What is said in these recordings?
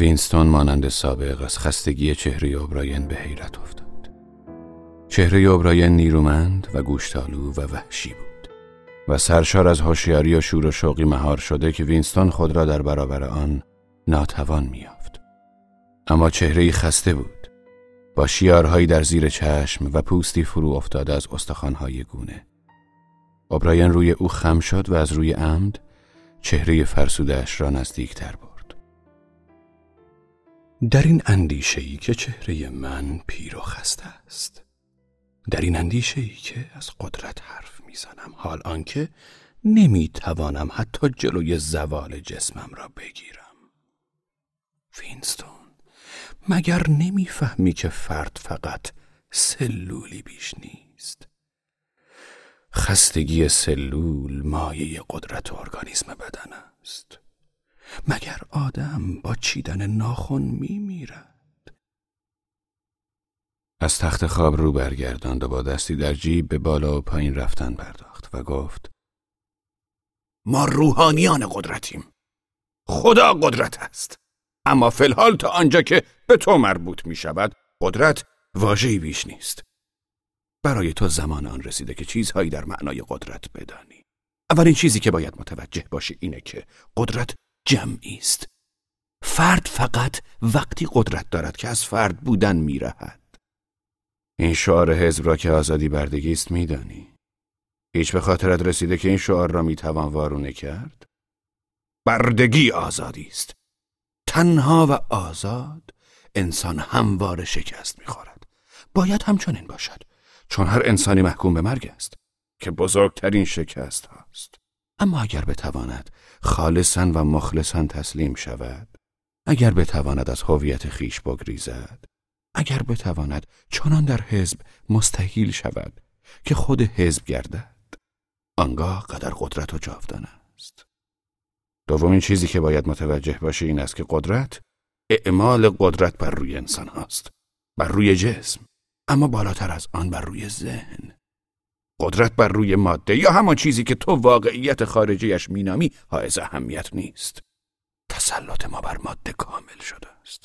وینستون مانند سابق از خستگی چهره اوبراین به حیرت افتاد. چهره اوبراین نیرومند و گوشتالو و وحشی بود و سرشار از هوشیاری و شور و شوقی مهار شده که وینستون خود را در برابر آن ناتوان می‌یافت. اما چهره‌ای خسته بود، با شیارهایی در زیر چشم و پوستی فرو افتاده از استخوان‌های گونه. اوبراین روی او خم شد و از روی عمد چهره فرسوده‌اش را نزدیک‌تر برد. در این اندیشه‌ای که چهره من پیر و خسته است، در این اندیشه‌ای که از قدرت حرف میزنم، حال آنکه نمیتوانم حتی جلوی زوال جسمم را بگیرم. وینستون، مگر نمیفهمی که فرد فقط سلولی بیش نیست؟ خستگی سلول مایه قدرت ارگانیسم بدن است. مگر آدم با چیدن ناخن میمیرد؟ از تخت خواب رو برگرداند و با دستی در جیب به بالا و پایین رفتن پرداخت و گفت: ما روحانیان قدرتیم. خدا قدرت است. اما فی الحال تا آنجا که به تو مربوط می شود، قدرت واژه‌ای بیش نیست. برای تو زمان آن رسیده که چیزهایی در معنای قدرت بدانی. اولین چیزی که باید متوجه باشی اینه که قدرت جمعی است. فرد فقط وقتی قدرت دارد که از فرد بودن میرهد. این شعار حزب را که آزادی بردگی است میدانی؟ هیچ به خاطرت رسیده که این شعار را میتوان وارونه کرد؟ بردگی آزادی است. تنها و آزاد انسان همواره شکست میخورد. باید همچنین باشد، چون هر انسانی محکوم به مرگ است که بزرگترین شکست هاست. اما اگر بتواند خالصاً و مخلصاً تسلیم شود، اگر بتواند از هویت خیش بگریزد، اگر بتواند چنان در حزب مستحیل شود که خود حزب گردد، آنگاه قدر قدرت و جاودانه است. دومین چیزی که باید متوجه باشی این است که قدرت اعمال قدرت بر روی انسان هاست، بر روی جسم، اما بالاتر از آن بر روی ذهن. قدرت بر روی ماده یا همان چیزی که تو واقعیت خارجیش مینامی حائز اهمیت نیست. تسلط ما بر ماده کامل شده است.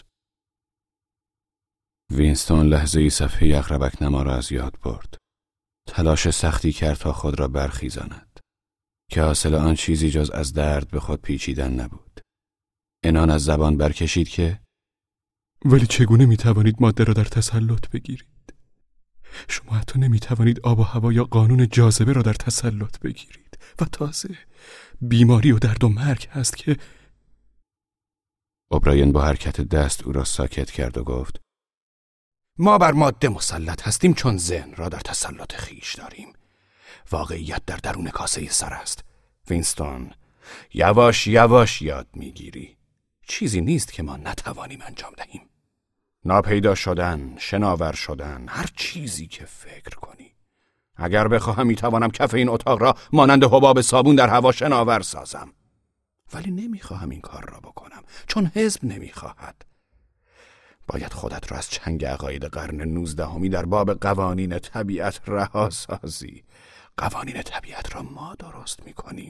وینستون لحظه‌ای صفحه اقربک نما را از یاد برد. تلاش سختی کرد تا خود را برخیزاند که حاصل آن چیزی جز از درد به خود پیچیدن نبود. عنان از زبان برکشید که ولی چگونه میتوانید ماده را در تسلط بگیرید؟ شما حتی نمیتوانید آب و هوا یا قانون جاذبه را در تسلط بگیرید و تازه بیماری و درد و مرگ هست که... اوبراین با حرکت دست او را ساکت کرد و گفت: ما بر ماده مسلط هستیم چون ذهن را در تسلط خیش داریم. واقعیت در درون کاسه سر است. وینستون، یواش یواش یاد میگیری. چیزی نیست که ما نتوانیم انجام دهیم. ناپیدا شدن، شناور شدن، هر چیزی که فکر کنی. اگر بخواهم میتوانم کف این اتاق را مانند حباب صابون در هوا شناور سازم. ولی نمیخواهم این کار را بکنم چون حزب نمیخواهد. باید خودت را از چنگ عقاید قرن 19 در باب قوانین طبیعت رها سازی. قوانین طبیعت را ما درست میکنیم.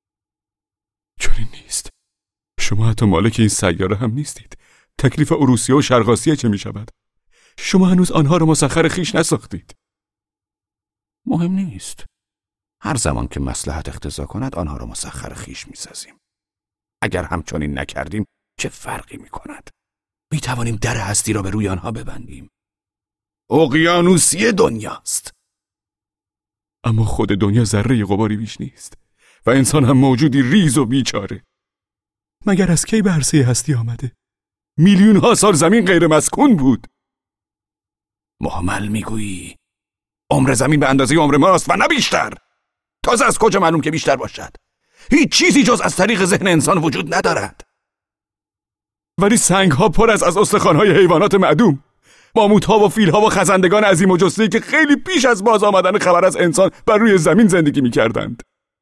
چنین نیست. شما حتی مالک این سیاره هم نیستید. تکلیف اروسیه و شرق آسیا چه می شود؟ شما هنوز آنها را مسخر خیش نساختید. مهم نیست. هر زمان که مصلحت اقتضا کند آنها را مسخر خیش می سازیم. اگر همچنین نکردیم چه فرقی می کند؟ می توانیم در هستی را به روی آنها ببندیم. اقیانوسیه دنیاست. اما خود دنیا ذره غباری بیش نیست و انسان هم موجودی ریز و بیچاره. مگر از کی به عرصه هستی آمده؟ میلیون ها سال زمین غیر مسکون بود. مهمل میگویی. عمر زمین به اندازه عمر ماست و نه بیشتر. تازه از کجا معلوم که بیشتر باشد؟ هیچ چیزی جز از طریق ذهن انسان وجود ندارد. ولی سنگ ها پر از استخوان‌های حیوانات معدوم، ماموت ها و فیل ها و خزندگان عظیم و جثه‌ای که خیلی پیش از باز آمدن خبر از انسان بر روی زمین زندگی می‌کردند.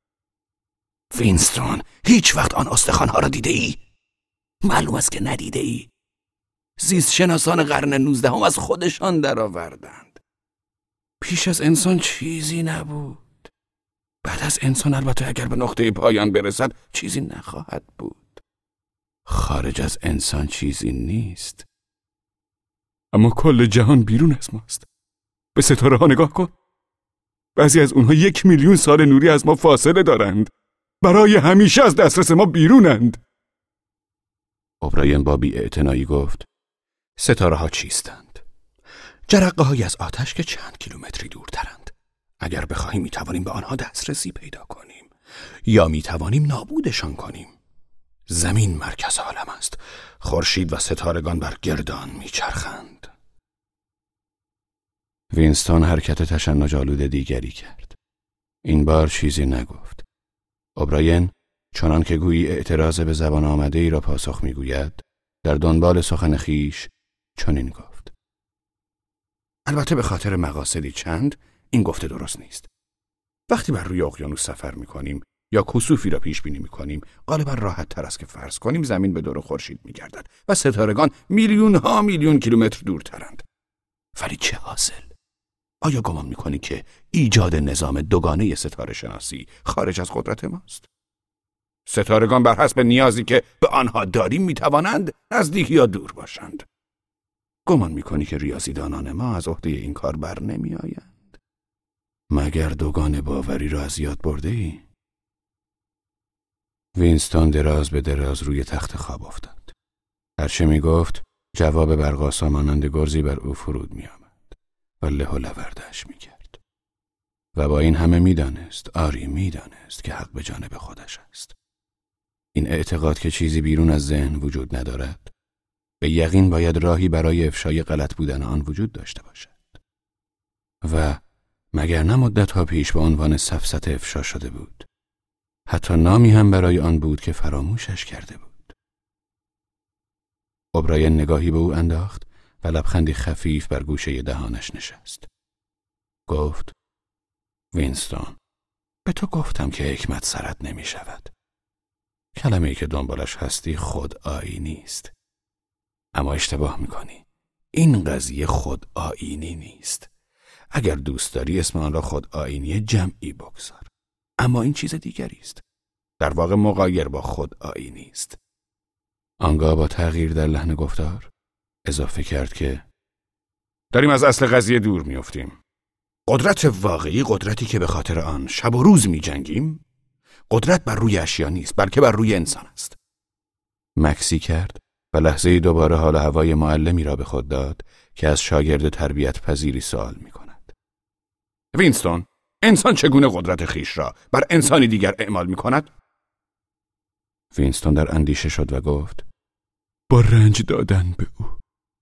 وینستون، هیچ وقت آن استخوان‌ها را دیده ای؟ معلوم است که ندیده ای. زیست شناسان قرن 19 از خودشان درآوردند. پیش از انسان چیزی نبود. بعد از انسان البته اگر به نقطه پایان برسد چیزی نخواهد بود. خارج از انسان چیزی نیست. اما کل جهان بیرون از ماست. به ستاره ها نگاه کن. بعضی از اونها 1,000,000 سال نوری از ما فاصله دارند. برای همیشه از دسترس ما بیرونند. اوبراین با بی‌اعتنایی گفت: ستاره ها چیستند؟ جرقه های از آتش که چند کیلومتری دورترند. اگر بخواهیم میتوانیم به آنها دسترسی پیدا کنیم یا میتوانیم نابودشان کنیم. زمین مرکز عالم است. خورشید و ستارگان بر گردان میچرخند. وینستون حرکت تشنج‌آلود دیگری کرد. این بار چیزی نگفت. اوبراین چنان که گویی اعتراض به زبان آمده ای را پاسخ میگوید، در دنبال سخن خیش چنین گفت: البته به خاطر مقاصدی چند این گفته درست نیست. وقتی بر روی اقیانوس سفر میکنیم یا کسوفی را پیش بینی میکنیم، غالبا راحت تر است که فرض کنیم زمین به دور خورشید میگردد و ستارگان میلیون ها میلیون کیلومتر دورترند. ولی چه حاصل؟ آیا گمان میکنی که ایجاد نظام دوگانه ستاره شناسی خارج از قدرت ماست؟ ستارگان بر حسب نیازی که به آنها داریم میتوانند نزدیک یا دور باشند. گمان میکنی که ریاضیدانان ما از عهده این کار بر نمیآیند؟ مگر دوگانه باوری را از یاد برده ای؟ وینستون دراز به دراز روی تخت خواب افتاد. هرچه میگفت جواب برق‌آسا مانند گرزی بر او فرود میآمد و له و لوردش میکرد. و با این همه میدانست، آری میدانست که حق به جانب خودش است. این اعتقاد که چیزی بیرون از ذهن وجود ندارد، به یقین باید راهی برای افشای غلط بودن آن وجود داشته باشد. و مگر نه مدت‌ها پیش به عنوان سفسطه افشا شده بود. حتی نامی هم برای آن بود که فراموشش کرده بود. اوبراین نگاهی به او انداخت و لبخندی خفیف بر گوشه دهانش نشست. گفت: وینستون، به تو گفتم که حکمت سرت نمی شود. کلمه‌ای که دنبالش هستی خود آیینی است. اما اشتباه میکنی. این قضیه خود آیینی نیست. اگر دوست داری اسم آن را خود آیینی جمعی بگذار. اما این چیز دیگری است. در واقع مغایر با خود آیینی است. آنگاه با تغییر در لحن گفتار اضافه کرد که داریم از اصل قضیه دور میافتیم. قدرت واقعی، قدرتی که به خاطر آن شب و روز میجنگیم، قدرت بر روی اشیا نیست، بلکه بر روی انسان است. مکسی کرد و لحظه‌ای دوباره حال هوای معلمی را به خود داد که از شاگرد تربیت پذیری سوال می‌کند. وینستون، انسان چگونه قدرت خیش را بر انسانی دیگر اعمال می‌کند؟ وینستون در اندیشه شد و گفت: با رنج دادن به او.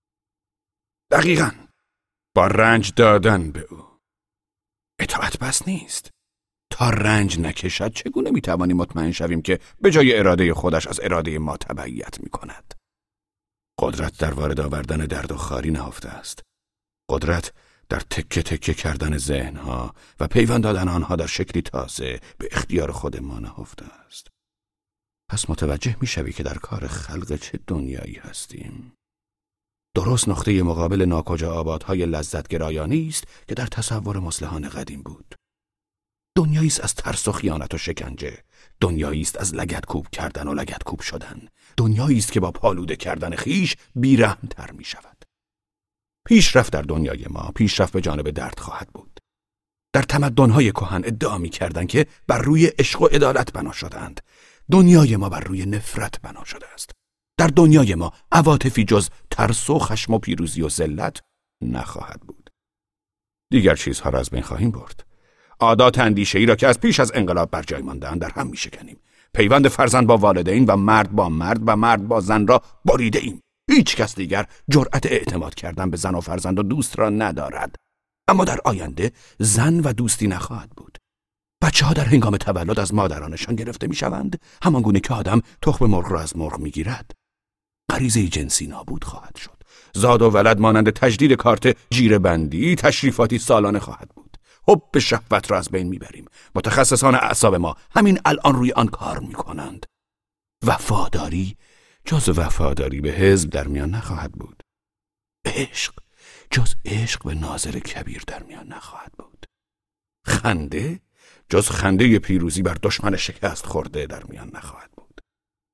دقیقاً، با رنج دادن به او. اطاعت بس نیست. تا رنج نکشد چگونه میتوانیم مطمئن شویم که به جای اراده خودش از اراده ما تبعیت میکند؟ قدرت در وارد آوردن درد و خواری نهفته است. قدرت در تکه تکه کردن ذهنها و پیوند دادن آنها در شکلی تازه به اختیار خود ما نهفته است. پس متوجه میشوی که در کار خلق چه دنیایی هستیم. درست نقطه مقابل ناکجا آبادهای لذت گرایانی است که در تصور مصلحان قدیم بود. دنیایی است از ترس و خیانت و شکنجه، دنیایی است از لگدکوب کردن و لگدکوب شدن، دنیایی است که با پالوده کردن خیش بی‌رحم‌تر می شود. پیشرفت در دنیای ما پیشرفت به جانب درد خواهد بود. در تمدن‌های کهن ادعا می‌کردند که بر روی عشق و عدالت بنا شدند. دنیای ما بر روی نفرت بنا شده است. در دنیای ما عواطفی جز ترس و خشم و پیروزی و ذلت نخواهد بود. دیگر چیزها را از بین خواهیم برد. عادات اندیشه‌ای را که از پیش از انقلاب بر جای مانده‌اند در هم می‌شکنیم. پیوند فرزند با والدین و مرد با مرد و مرد با زن را بریده ایم. هیچ کس دیگر جرأت اعتماد کردن به زن و فرزند و دوست را ندارد. اما در آینده زن و دوستی نخواهد بود. بچه‌ها در هنگام تولد از مادرانشان گرفته می‌شوند، همان گونه که آدم تخم مرغ را از مرغ می‌گیرد. غریزه جنسی نابود خواهد شد. زاد و ولد مانند تجدید کارت جیره بندی تشریفاتی سالانه خواهد بود. حب شهوت را از بین میبریم. متخصصان اعصاب ما همین الان روی آن کار میکنند. وفاداری جز وفاداری به حزب در میان نخواهد بود. عشق جز عشق به ناظر کبیر در میان نخواهد بود. خنده جز خنده پیروزی بر دشمن شکست خورده در میان نخواهد بود.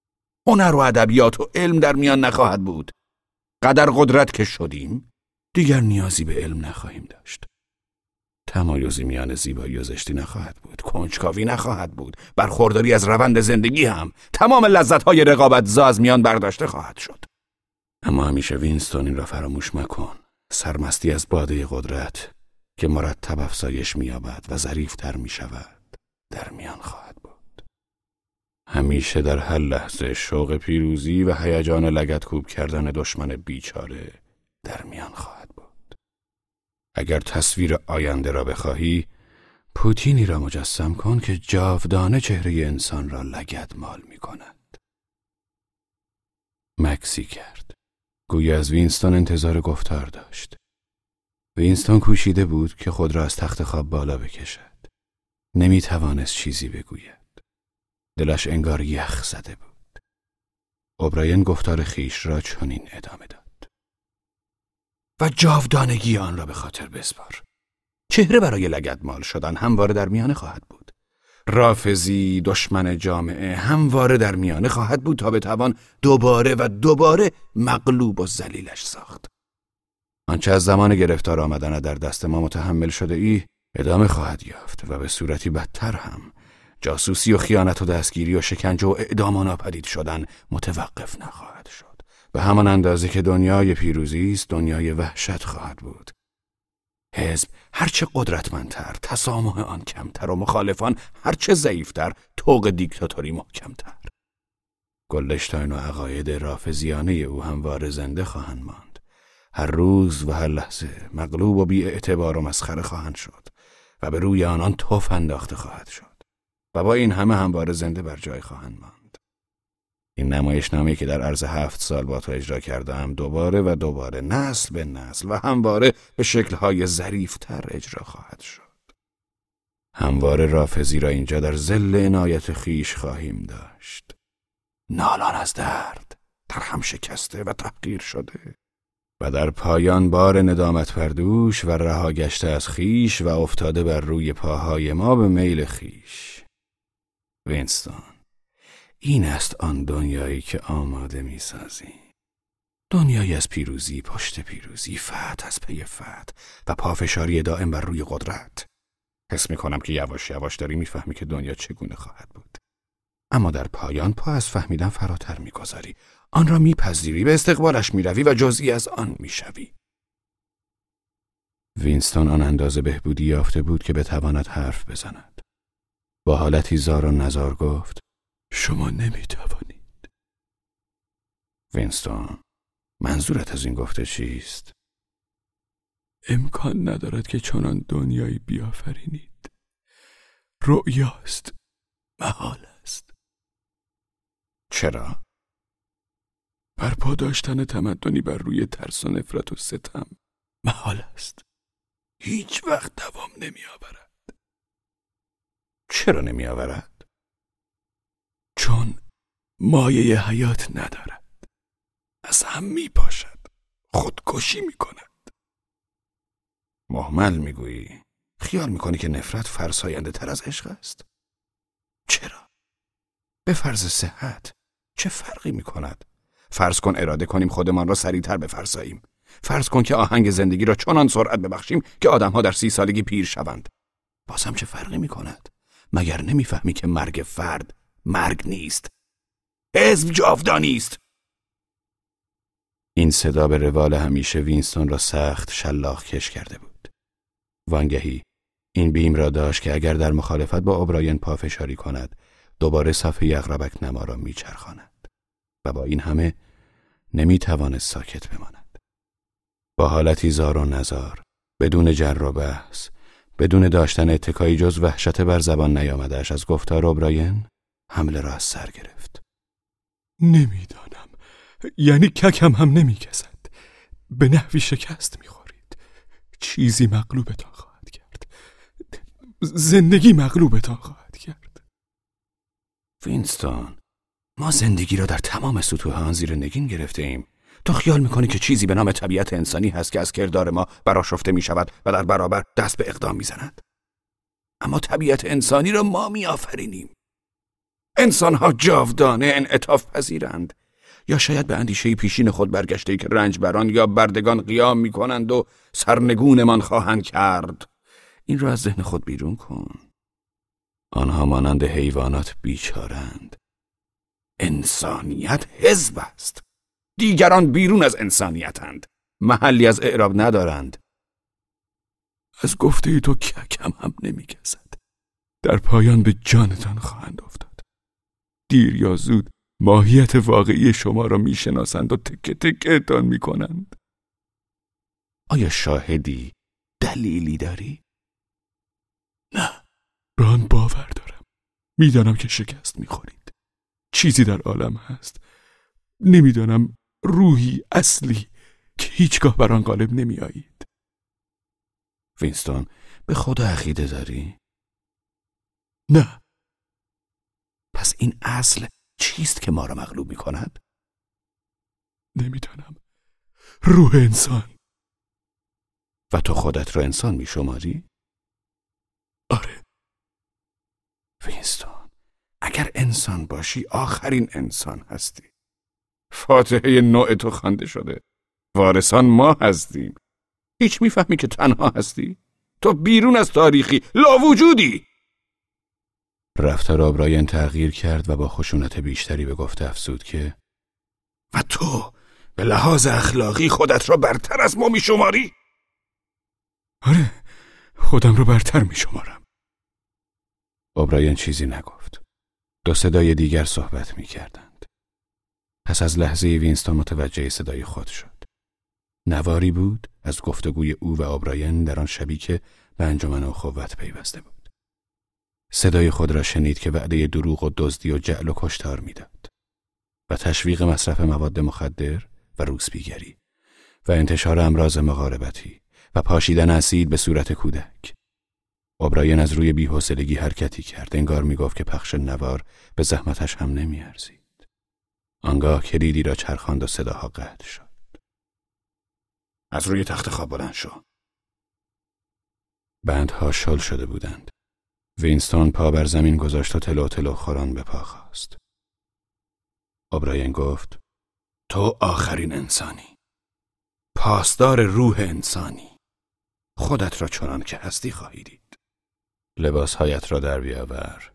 هنر و ادبیات و علم در میان نخواهد بود. قدر قدرت که شدیم دیگر نیازی به علم نخواهیم داشت. تمایزی میان زیبایی و زشتی نخواهد بود. کنجکاوی نخواهد بود. برخورداری از روند زندگی هم. تمام لذت‌های رقابت‌زا از میان برداشته خواهد شد. اما همیشه وینستون این را فراموش مکن. سرمستی از باده قدرت که مرتب افزایش می‌یابد و ظریف‌تر می‌شود در میان خواهد بود. همیشه در هر لحظه شوق پیروزی و هیجان لگدکوب کردن دشمن بیچاره در میان خواهد بود. اگر تصویر آینده را بخواهی، پوتینی را مجسم کن که جاودانه چهره انسان را لگدمال می‌کند. مکسی کرد. گویا از وینستون انتظار گفتار داشت. وینستون کوشیده بود که خود را از تخت خواب بالا بکشد. نمی‌توانست چیزی بگوید. دلش انگار یخ زده بود. اوبراین گفتار خیش را چنین ادامه داد: و جاودانگی آن را به خاطر بسپار. چهره برای لگدمال شدن همواره در میانه خواهد بود. رافضی، دشمن جامعه، همواره در میانه خواهد بود تا بتوان دوباره و دوباره مغلوب و ذلیلش ساخت. آنچه از زمان گرفتار آمدن در دست ما متحمل شده ای ادامه خواهد یافت و به صورتی بدتر هم. جاسوسی و خیانت و دستگیری و شکنجه و اعدام و ناپدید شدن متوقف نخواهد شد. به همان اندازه که دنیای پیروزی است، دنیای وحشت خواهد بود. حزب هرچه قدرتمندتر، تسامح آن کمتر و مخالفان هرچه ضعیفتر، طوق دیکتاتوری محکمتر. گلدشتاین و عقاید رافضیانه او همواره زنده خواهند ماند. هر روز و هر لحظه مغلوب و بی اعتبار و مسخره خواهند شد و به روی آنان تف انداخته خواهد شد و با این همه همواره زنده بر جای خواهند ماند. این نمایشنامه‌ای که در عرض 7 سال با تو اجرا کردم دوباره و دوباره، نسل به نسل و همواره به شکل‌های ظریف‌تر اجرا خواهد شد. همواره رافضی را اینجا در ظل عنایت خیش خواهیم داشت. نالان از درد، در هم شکسته و تحقیر شده و در پایان بار ندامت پردوش و رها گشته از خیش و افتاده بر روی پاهای ما به میل خیش. وینستون، این است آن دنیایی که آماده می‌سازی. دنیایی از پیروزی پشت پیروزی، فتح از پی فتح و پافشاری دائم بر روی قدرت. حس می‌کنم که یواش یواش داری می‌فهمی که دنیا چگونه خواهد بود. اما در پایان پا از فهمیدن فراتر می‌گذاری. آن را می‌پذیری، به استقبالش می‌روی و جزئی از آن می‌شوی. وینستون آن اندازه بهبودی یافته بود که بتواند حرف بزند. با حالتی زار و نزار گفت: شما نمی‌توانید. وینستون، منظورت از این گفته چیست؟ امکان ندارد که چنان دنیایی بیافرینید. رؤیاست، محال است. چرا؟ برپا داشتن تمدنی بر روی ترس و نفرت و ستم محال است. هیچ وقت دوام نمی‌آورد. چرا نمی‌آورد؟ چون مایه حیات ندارد. از هم میپاشد. خودکشی میکند. مهمل میگویی. خیال میکنی که نفرت فرساینده تر از عشق است؟ چرا؟ به فرض صحت چه فرقی میکند؟ فرض کن اراده کنیم خودمان را سریعتر بفرساییم. فرض کن که آهنگ زندگی را چنان سرعت ببخشیم که آدمها در 30 سالگی پیر شوند. باز هم چه فرقی میکند؟ مگر نمیفهمی که مرگ فرد مرگ نیست؟ حزب جاودانی است. این صدا به روال همیشه وینستون را سخت شلاق کش کرده بود. وانگهی این بیم را داشت که اگر در مخالفت با اوبراین پافشاری کند، دوباره صفحه اقربک نما را میچرخاند و با این همه نمیتوانست ساکت بماند. با حالتی زار و نزار، بدون جر و بحث، بدون داشتن اتکایی جز وحشت بر زبان نیامده‌اش از گفتار اوبراین، حمله را از سر گرفت. نمیدانم، یعنی ککم هم نمیکسد. به نحوی شکست میخورید. چیزی مغلوبتان خواهد کرد. زندگی مغلوبتان خواهد کرد. وینستون، ما زندگی را در تمام سطوح آن زیر نگین گرفته ایم. تو خیال میکنی که چیزی به نام طبیعت انسانی هست که از کردار ما برآشفته میشود و در برابر دست به اقدام میزند؟ اما طبیعت انسانی را ما میآفرینیم. انسانها جاودانه انعطاف پذیرند، یا شاید به اندیشه پیشین خود برگشته که رنجبران یا بردگان قیام می‌کنند و سرنگونمان خواهند کرد. این را از ذهن خود بیرون کن. آنها مانند حیوانات بیچارند. انسانیت حزب است. دیگران بیرون از انسانیتند. محلی از اعراب ندارند. از گفته تو کم هم نمی‌گذد. در پایان به جانتان خواهند افتاد. دیر یا زود ماهیت واقعی شما را میشناسند و تکه تکه‌تان میکنند. آیا شاهدی، دلیلی داری؟ نه، به آن باور دارم. میدانم که شکست میخورید. چیزی در عالم هست، نمیدانم، روحی اصلی که هیچگاه بر آن غالب نمیآیید. وینستون، به خدا عقیده داری؟ نه. پس این اصل چیست که ما را مغلوب می‌کند؟ نمیدانم. روح انسان. و تو خودت را انسان می‌شماری؟ آره. وینستون، اگر انسان باشی آخرین انسان هستی. فاتحه نوع تو خوانده شده. وارثان ما هستیم. هیچ میفهمی که تنها هستی؟ تو بیرون از تاریخی، لاوجودی. رفتار اوبراین تغییر کرد و با خشونت بیشتری به گفته افزود که و تو به لحاظ اخلاقی خودت را برتر از ما میشماری؟ آره، خودم را برتر میشمارم. اوبراین چیزی نگفت. دو صدای دیگر صحبت میکردند. پس از لحظه وینستون متوجه صدای خود شد. نواری بود از گفتگوی او و اوبراین در آن شبی که به انجمن اخوت پیوسته بود. صدای خود را شنید که وعده دروغ و دزدی و جعل و کشتار میداد و تشویق مصرف مواد مخدر و روسپیگری و انتشار امراض مقاربتی و پاشیدن اسید به صورت کودک. اوبراین از روی بی‌حوصلگی حرکتی کرد، انگار میگفت که پخش نوار به زحمتش هم نمیارزید. آنگاه کلیدی را چرخاند و صداها قطع شد. از روی تخت خواب بلند شو. بندها شل شده بودند. وینستون پا بر زمین گذاشت و تلو تلو خوران به پا خاست. اوبراین گفت تو آخرین انسانی. پاسدار روح انسانی. خودت را چنان که هستی خواهی دید. لباسهایت را در بیاور.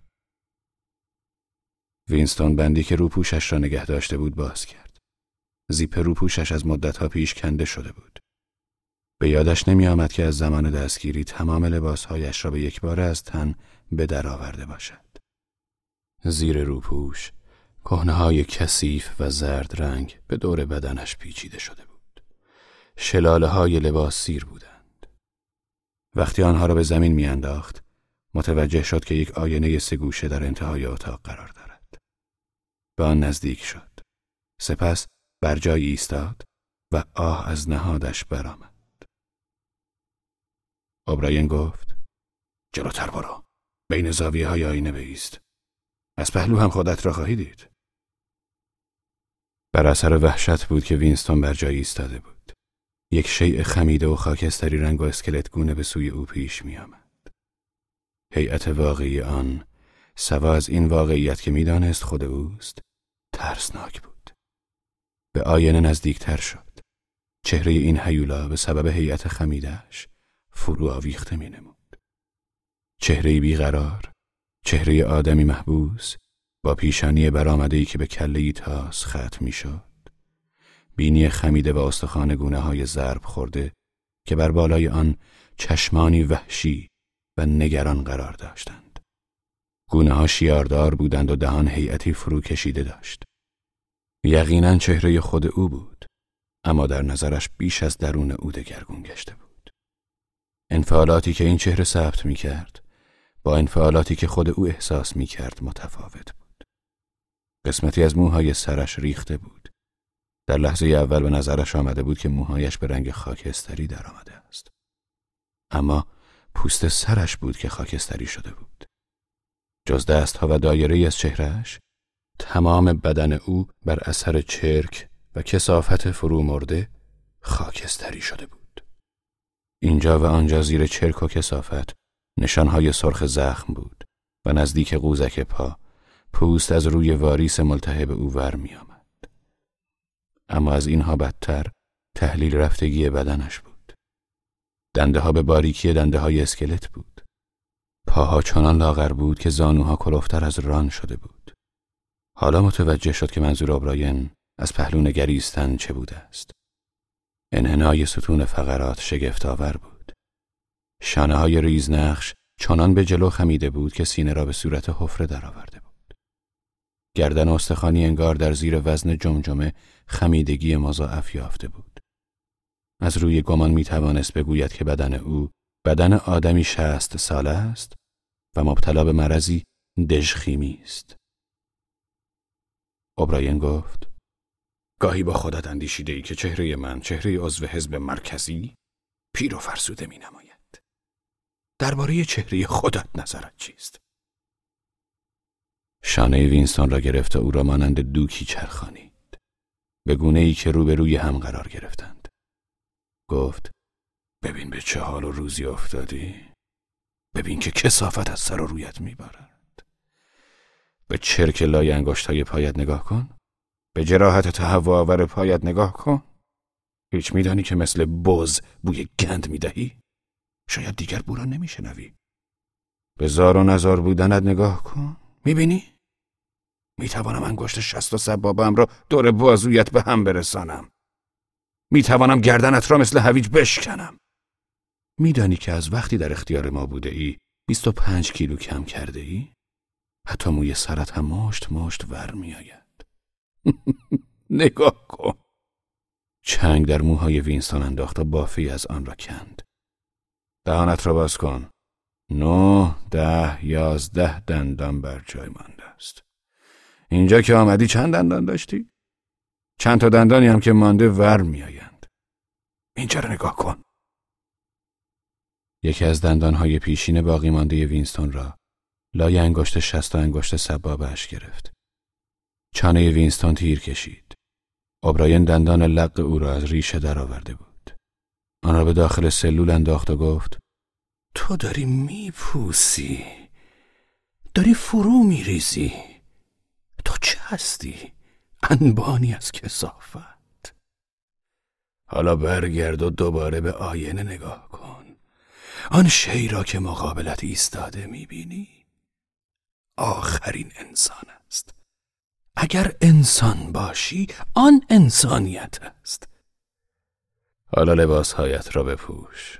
وینستون بندی که روپوشش را نگه داشته بود باز کرد. زیپ روپوشش از مدتها پیش کنده شده بود. به یادش نمی آمد که از زمان دستگیری تمام لباسهایش را به یک بار از تن به در آورده باشد. زیر روپوش کهنه‌های کثیف و زرد رنگ به دور بدنش پیچیده شده بود. شلاله‌های لباس سیر بودند. وقتی آنها را به زمین میانداخت، متوجه شد که یک آینه سه گوشه در انتهای اتاق قرار دارد. به آن نزدیک شد. سپس بر جای ایستاد و آه از نهادش برآمد. اوبراین گفت جلوتر برو. بین زاویه‌های آینه بایست. از پهلو هم خودت را خواهی دید. بر اثر وحشت بود که وینستون بر جای ایستاده بود. یک شیء خمیده و خاکستری رنگ و اسکلت گونه به سوی او پیش می آمد. هیئت واقعی آن، سوا از این واقعیت که می دانست خود اوست، ترسناک بود. به آینه نزدیکتر شد. چهره این هیولا به سبب هیئت خمیده‌اش فرو آویخته می نمود. چهره‌ای بیقرار، چهره آدمی محبوس، با پیشانی برآمده‌ای که به کله‌ای تاس ختم می شد. بینی خمیده و استخوان گونه‌های ضرب خورده که بر بالای آن چشمانی وحشی و نگران قرار داشتند. گونه‌ها شیاردار بودند و دهان هیئتی فرو کشیده داشت. یقیناً چهره خود او بود، اما در نظرش بیش از درون او دگرگون گشته بود. انفعالاتی که این چهره ثبت می‌کرد با انفعالاتی که خود او احساس می‌کرد متفاوت بود. قسمتی از موهای سرش ریخته بود. در لحظه اول به نظرش آمده بود که موهایش به رنگ خاکستری در آمده است. اما پوست سرش بود که خاکستری شده بود. جز دستها و دایره‌ای از چهرهش، تمام بدن او بر اثر چرک و کثافت فرو مرده خاکستری شده بود. اینجا و آنجا زیر چرک و کثافت نشانهای سرخ زخم بود و نزدیک قوزک پا پوست از روی واریس ملتهب او ور می آمد. اما از اینها بدتر تحلیل رفتگی بدنش بود. دنده ها به باریکی دنده های اسکلت بود. پاها چنان لاغر بود که زانوها کلفتر از ران شده بود. حالا متوجه شد که منظور اوبراین از پهلو نگریستن چه بوده است. انحنای ستون فقرات شگفت‌آور بود. شانه های ریزنقش چنان به جلو خمیده بود که سینه را به صورت حفره درآورده بود. گردن استخوانی انگار در زیر وزن جمجمه خمیدگی مضاعف یافته بود. از روی گمان می توانست بگوید که بدن او بدن آدمی 60 ساله است و مبتلا به مرضی دژخیمی است. اوبراین گفت: گاهی با خودت اندیشیده ای که چهره من چهره عضو حزب مرکزی پیر و فرسوده می نماید. درباره چهره خودت نظرت چیست؟ شانه وینستون را گرفت و او را مانند دوکی چرخانید، به گونه‌ای که روبروی هم قرار گرفتند. گفت: ببین به چه حال و روزی افتادی. ببین که کثافت از سر و رویت میبارد. به چرک لای انگشت‌های پایت نگاه کن. به جراحت تهوع آور پایت نگاه کن. هیچ میدانی که مثل بز بوی گند میدهی؟ شاید دیگر بو را نمیشنوی. به زار و نزار بودنت نگاه کن. میبینی؟ میتوانم انگشت 60 سبابه‌ام را دور بازویت به هم برسانم. میتوانم گردنت را مثل هویج بشکنم. میدانی که از وقتی در اختیار ما بوده ای 25 کیلو کم کرده ای؟ حتی موی سرت هم مشت مشت ور می آید. نگاه کن. چنگ در موهای وینستون انداخت و بافی از آن را کند. دهانت را باز کن. 9 10 11 دندان بر جای مانده است. اینجا که آمدی چند دندان داشتی؟ چند تا دندانی هم که مانده ور می آیند. اینجا را نگاه کن. یکی از دندانهای پیشین باقی مانده وینستون را لای انگشت 60 انگشت سبابه‌اش گرفت. چانه وینستون تیر کشید. اوبراین دندان لق او را از ریشه درآورده بود. آن را به داخل سلول انداخت و گفت: تو داری میپوسی. داری فرو میریزی. تو چه هستی؟ انبانی از کثافت. حالا برگرد و دوباره به آینه نگاه کن. آن شی را که مقابلت ایستاده میبینی؟ آخرین انسان است. اگر انسان باشی، آن انسانیت است. حالا لباسهایت را بپوش.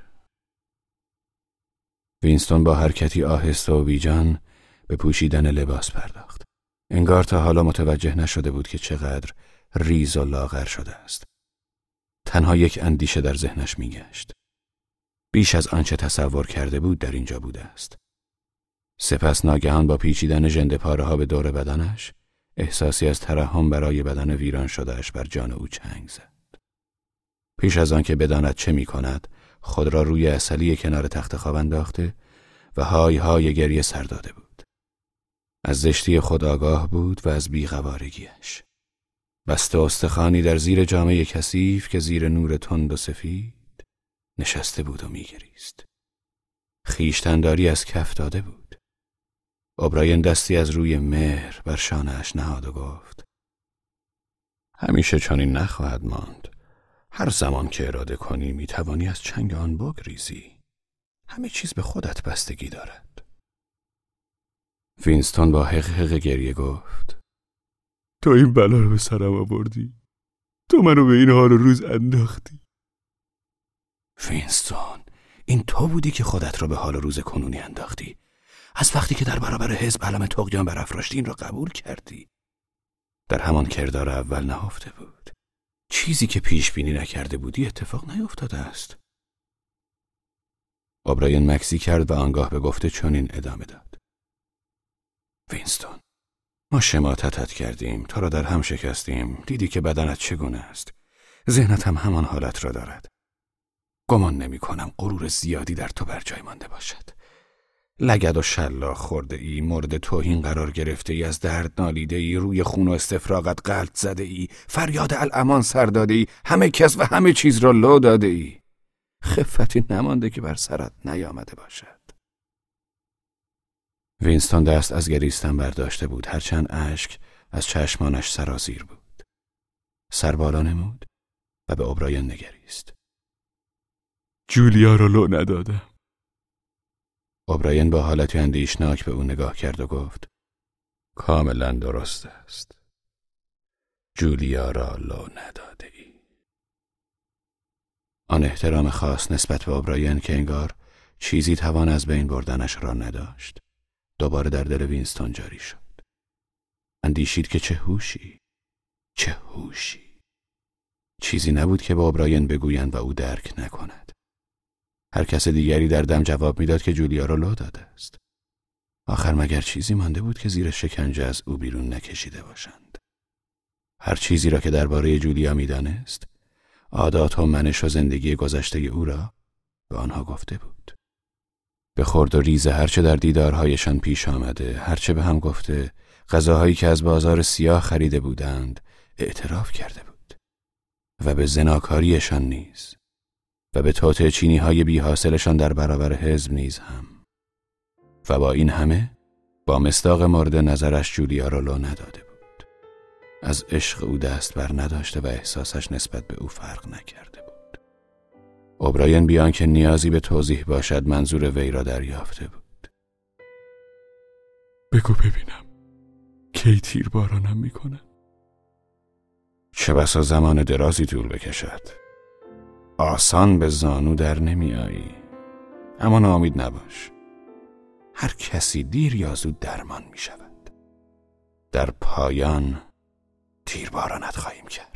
وینستون با حرکتی آهسته و بیجان به پوشیدن لباس پرداخت. انگار تا حالا متوجه نشده بود که چقدر ریز و لاغر شده است. تنها یک اندیشه در ذهنش میگشت. بیش از آنچه تصور کرده بود در اینجا بوده است. سپس ناگهان با پیچیدن ژنده پاره‌ها به دور بدنش، احساسی از ترحم برای بدن ویران شدهش بر جان او چنگ زد. پیش از آن که بداند چه می کند، خود را روی عسلی کنار تخت خواب انداخته و های های گریه سر داده بود. از زشتی خود آگاه بود و از بی‌قوارگی‌اش. بسته استخوانی در زیر جامه کثیف که زیر نور تند و سفید نشسته بود و می‌گریست. خویشتن‌داری از کف داده بود. اوبراین دستی از روی مهر بر شانه‌اش نهاد و گفت: همیشه چنین نخواهد ماند. هر زمان که اراده کنی میتوانی از چنگ آن بگریزی. همه چیز به خودت بستگی دارد. وینستون با حق گریه گفت: تو این بلا رو به سرم آوردی. تو منو به این حال و روز انداختی. وینستون، این تو بودی که خودت را به حال و روز کنونی انداختی. از وقتی که در برابر حزب علم طغیان برافراشتی این را قبول کردی. در همان کردار اول نهفته بود. چیزی که پیش بینی نکرده بودی اتفاق نیفتاده است. اوبراین مکسی کرد و آنگاه به گفته چنین ادامه داد: وینستون، ما شماتتت کردیم، تو را در هم شکستیم، دیدی که بدنت چگونه است. ذهنت هم همان حالت را دارد. گمان نمی کنم غرور زیادی در تو بر جای مانده باشد. لگد و شلاق خورده ای، مورد توهین قرار گرفته ای، از درد نالیده ای، روی خون و استفراغت غلط زده ای، فریاد الامان سر داده ای، همه کس و همه چیز را لو داده ای. خفتی نمانده که بر سرت نیامده باشد. وینستون دست از گریستن برداشته بود، هرچند اشک از چشمانش سرازیر بود. سر بالا نمود و به اوبراین نگریست. جولیا را لو ندادم. اوبراین با حالتی اندیشناک به او نگاه کرد و گفت: کاملا درست است. جولیا را لو نداده ای. آن احترام خاص نسبت به اوبراین که انگار چیزی توان از بین بردنش را نداشت، دوباره در دل وینستون جاری شد. اندیشید که چه هوشی، چه هوشی. چیزی نبود که به اوبراین بگویند و او درک نکند. هر کس دیگری در دم جواب میداد که جولیا را لو داده است. آخر مگر چیزی مانده بود که زیر شکنجه از او بیرون نکشیده باشند؟ هر چیزی را که درباره جولیا میدانست، عادات و منش و زندگی گذشته او را به آنها گفته بود. به خرد و ریز هرچه در دیدارهایشان پیش آمده، هرچه به هم گفته، غذاهایی که از بازار سیاه خریده بودند، اعتراف کرده بود. و به زناکاریشان نیز، و به توطئه چینی‌های بی حاصلشان در برابر حزب نیز هم. و با این همه، با مصداق مورد نظرش جولیا را لو نداده بود. از عشق او دست بر نداشته و احساسش نسبت به او فرق نکرده بود. اوبراین بیان که نیازی به توضیح باشد منظور وی را دریافته بود. بگو ببینم کی تیربارانم میکنه؟ چه بسا زمان درازی طول بکشد. آسان به زانو در نمی آیی. اما ناامید نباش. هر کسی دیر یا زود درمان می شود. در پایان تیربارانت خواهیم کرد.